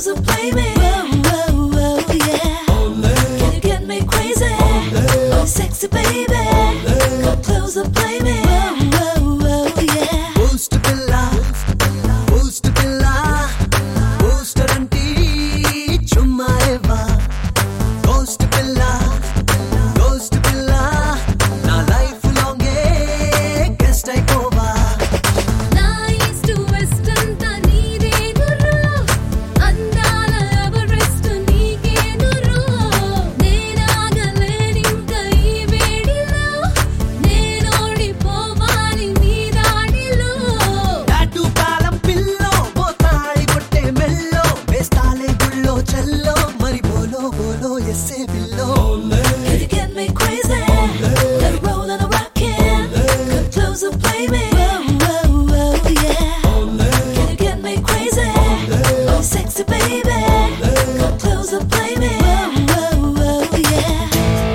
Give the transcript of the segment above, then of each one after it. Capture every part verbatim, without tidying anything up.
closer, play me. Whoa, whoa, whoa, yeah. Can you get me crazy? Oh, sexy baby. Come closer, play me. Whoa, whoa, whoa, yeah. Boost pilla, boost pilla, booster anti chumma eva. Ghost pilla, ghost pilla, na life long e guest I kova. Na east to west anta neede nuru. Andala Everest neege nuru. Neenagale ninka ee vedilo. Neenodi povali nee daadilo. Tattoo kalam pillo, botali kotte mello, bestale gullo chello, mari bolo bolo yesse billo. Can you get me crazy? Let it roll and a rockin'. Come closer, play me. Whoa, whoa, whoa, yeah. Can you get me crazy? Oh, sexy baby. Come closer, play me. Whoa, whoa, whoa, yeah.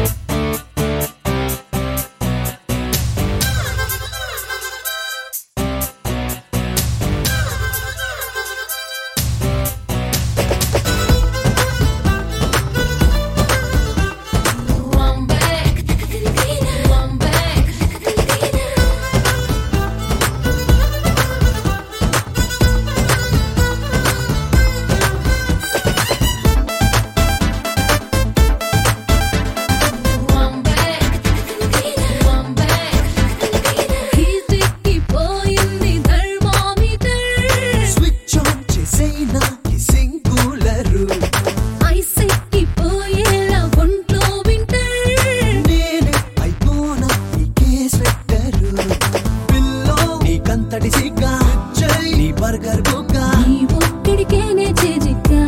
One back, one back, one back, one back. Hitikipoyindi thermometer. Switch on చేసేనా kissing cooler. Ice ఎక్కిపోయేలా ఒంట్లో winter. నేనే అయిపోనా నీకే sweater. Pillow నీకంతటి సిగ్గా నీ burger బుగ్గ. నీ ఒక్కడికేనే చేజిక్కా.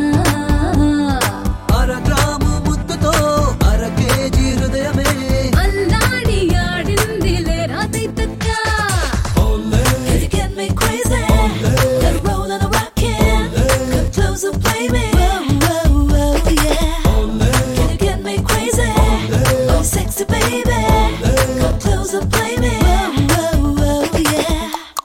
అర gram ముద్దుతో అర KG హృదయమే. అల్లాడి ఆడిందిలే రాతైతక్క. Can you get me crazy? Let it roll and a rockin'. Come closer, play me. Whoa, whoa, yeah. Can you get me crazy? Oh, sexy baby. Come closer, play me. Whoa, yeah.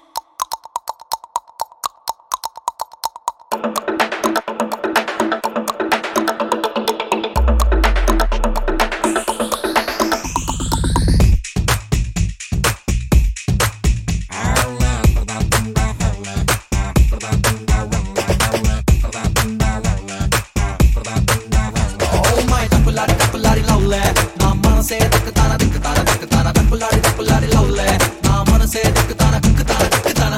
Oh my tappulari tappulari lawle, na manase dikkatana dikkatana dikkatana tappulari tappulari lawle, na manase dikkatana dikkatana dikkatana.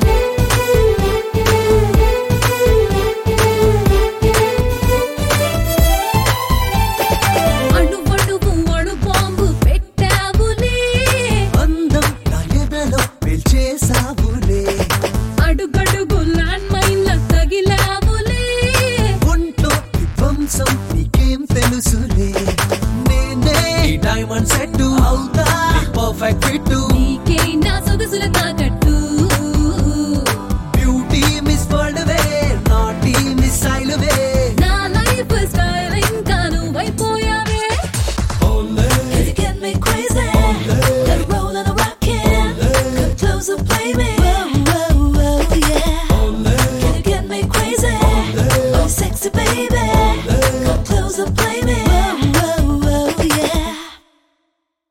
అణువణువు అణుబాంబు పెట్టావులే. అందం నా ఎదలో పేల్చేసావులే. అడుగడుగు land మైన్ల తగిలావులే. ఒంట్లో విధ్వంసం నీకేం తెలుసులే. నేనే డైమండ్ సెట్ అవుతా పర్ఫెక్ట్ ఫిట్. నీకే నా సొగసుల తాకట్టు. Beauty miss world way, naughty missile way. నా లైఫ్ స్టైల్ ఇంకా నువ్వైపోయావే. Can you get me crazy? Let it roll and a rockin'. Come closer, play me. Whoa, yeah. Can you get me crazy? Oh, sexy baby. Come closer, play me.